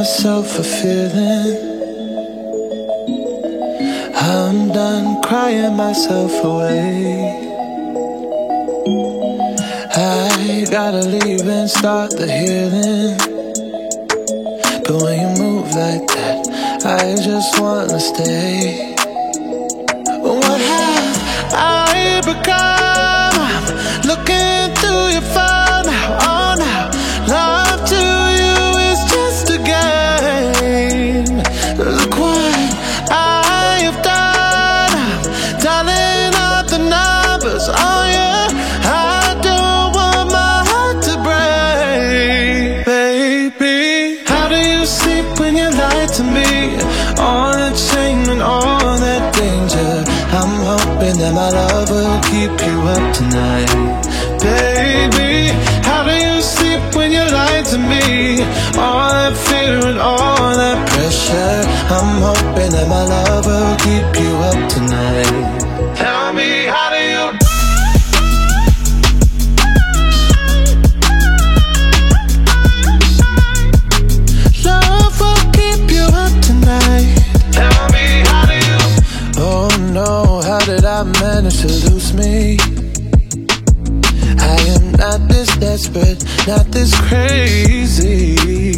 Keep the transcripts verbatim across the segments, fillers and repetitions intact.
myself a feeling. I'm done crying myself away. I gotta leave and start the healing. But when you move like that, I just wanna stay. What have I become? I'm looking through your phone now, oh now. Love to you is just a game. Look what I have done. I'm dialing up the numbers, oh yeah. I don't want my heart to break, baby. How do you sleep when you lie to me? All that shame and all that danger. I'm hoping that my love will keep you up tonight, baby. How do you sleep when you lie to me? All that fear and all that pressure. I'm hoping that my love will keep you up tonight. Tell me, how do you? Love will keep you up tonight. Tell me, how do you? Oh no, how did I manage to lose me? I am not this desperate, not this crazy.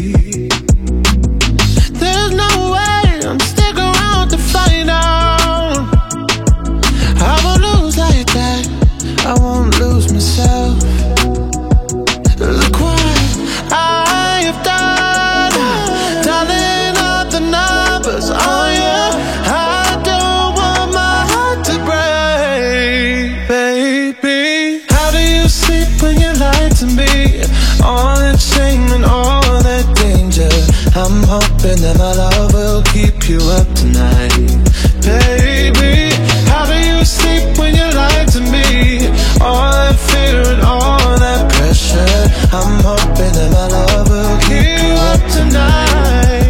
There's no way I'm sticking around to find out. I won't lose like that, I won't lose myself. Look what I have done, dialing up the numbers, oh yeah. I don't want my heart to break, baby. How do you sleep when you lie to me? All that shame and all that danger. I'm hoping that my love will keep you up tonight, baby. How do you sleep when you lie to me? All that fear and all that pressure. I'm hoping that my love will keep you up tonight.